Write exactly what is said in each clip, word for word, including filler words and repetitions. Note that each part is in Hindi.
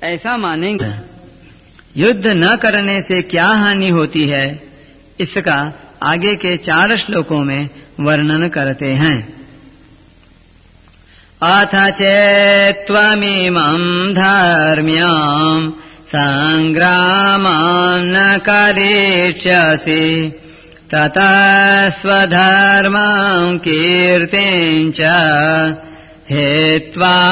ऐसा मानेंगे। युद्ध न करने से क्या हानि होती है, इसका आगे के चार श्लोकों में वर्णन करते हैं। अथ चेत्त्वमिमं धर्म्यं संग्रामं न करिष्यसि ततः स्वधर्मं कीर्तिं च हित्वा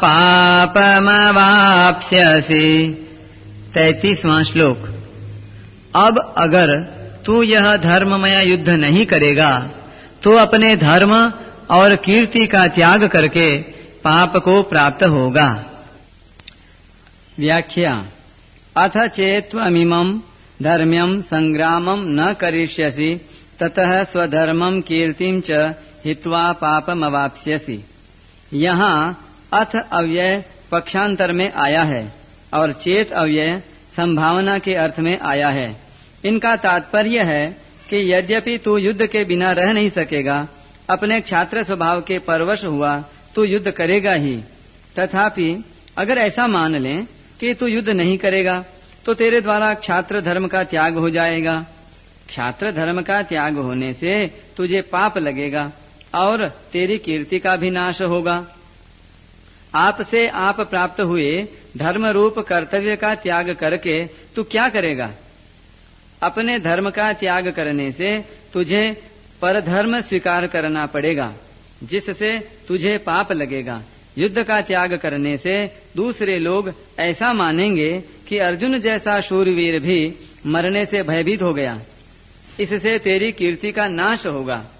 पापमवाप्स्यसि। तैतीसवां श्लोक। अब अगर तू यह धर्ममय युद्ध नहीं करेगा तो अपने धर्म और कीर्ति का त्याग करके पाप को प्राप्त होगा। व्याख्या। अथ चेत्त्वमिमं धर्म्यं संग्रामं न करिष्यसि ततः स्वधर्मं कीर्तिं च हित्वा पापमवाप्स्यसि। यहाँ अथ अव्यय पक्षांतर में आया है और चेत अव्यय संभावना के अर्थ में आया है। इनका तात्पर्य है कि यद्यपि तू युद्ध के बिना रह नहीं सकेगा, अपने छात्र स्वभाव के परवश हुआ तू युद्ध करेगा ही। तथापि अगर ऐसा मान लें कि तू युद्ध नहीं करेगा तो तेरे द्वारा छात्र धर्म का त्याग हो जाएगा। छात्र धर्म का त्याग होने से तुझे पाप लगेगा और तेरी कीर्ति का भी नाश होगा। आप से आप प्राप्त हुए धर्म रूप कर्तव्य का त्याग करके तू क्या करेगा? अपने धर्म का त्याग करने से तुझे परधर्म स्वीकार करना पड़ेगा, जिससे तुझे पाप लगेगा। युद्ध का त्याग करने से दूसरे लोग ऐसा मानेंगे कि अर्जुन जैसा शूरवीर भी मरने से भयभीत हो गया। इससे तेरी कीर्ति का नाश होगा।